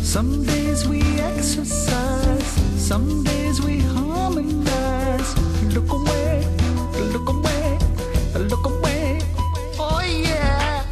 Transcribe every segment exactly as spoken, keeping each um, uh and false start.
Some days we exercise, some days we harmonize. Look away, look away, look away. Oh yeah.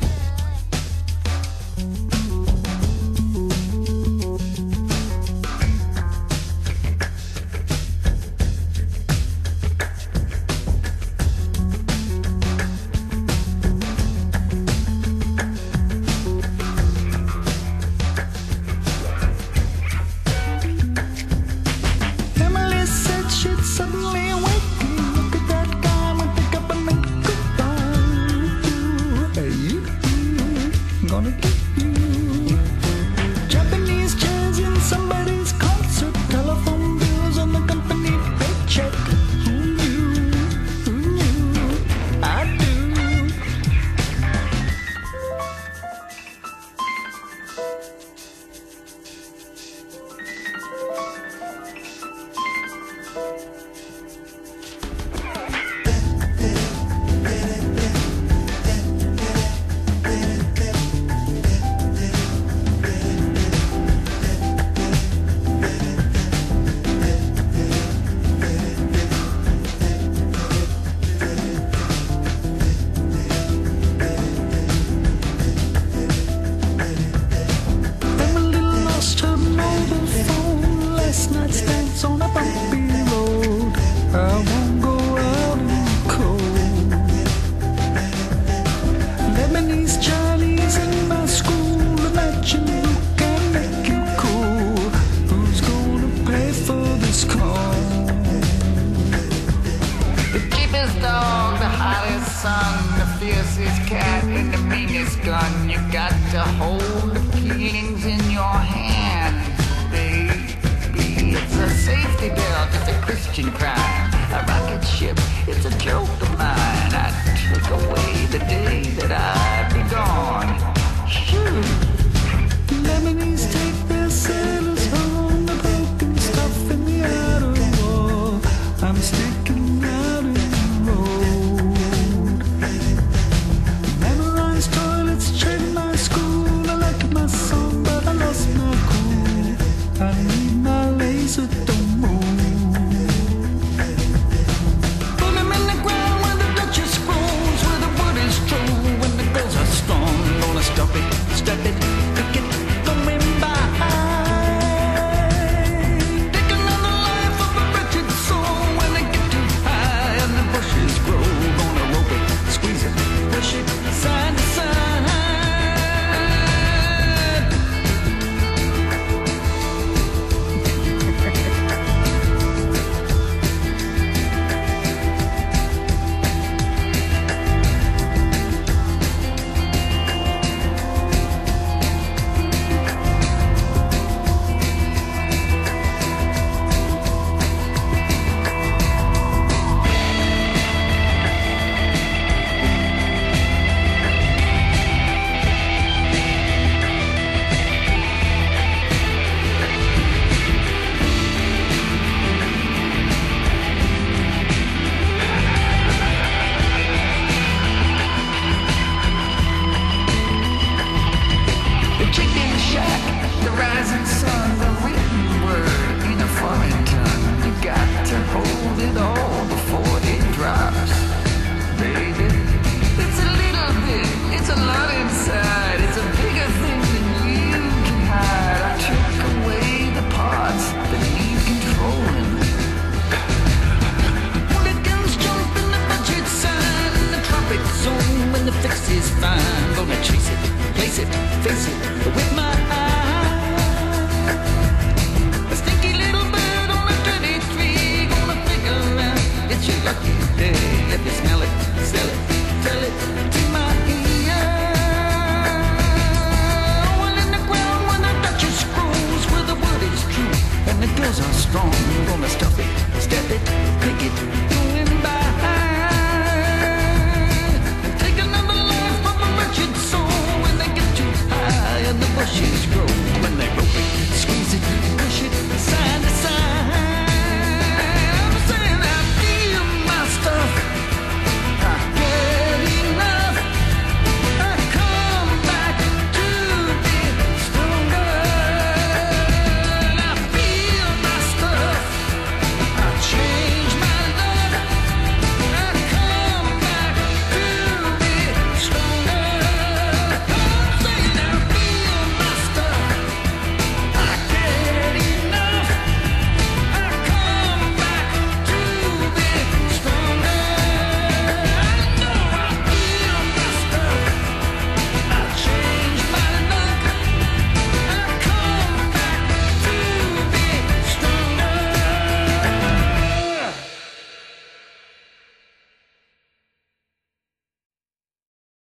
Suddenly awaken, look at that guy with the government goodbye. Hey, you, gonna get you. Japanese jazz in somebody's concert, telephone bills on the company paycheck. Who knew? Who knew? I do. Last night's dance on a bumpy road. I won't go out in the cold. Lebanese Chinese in my school. Imagine who can make you cool. Who's gonna pay for this call? The cheapest dog, the hottest son, the fiercest cat, and the meanest gun. You got to hold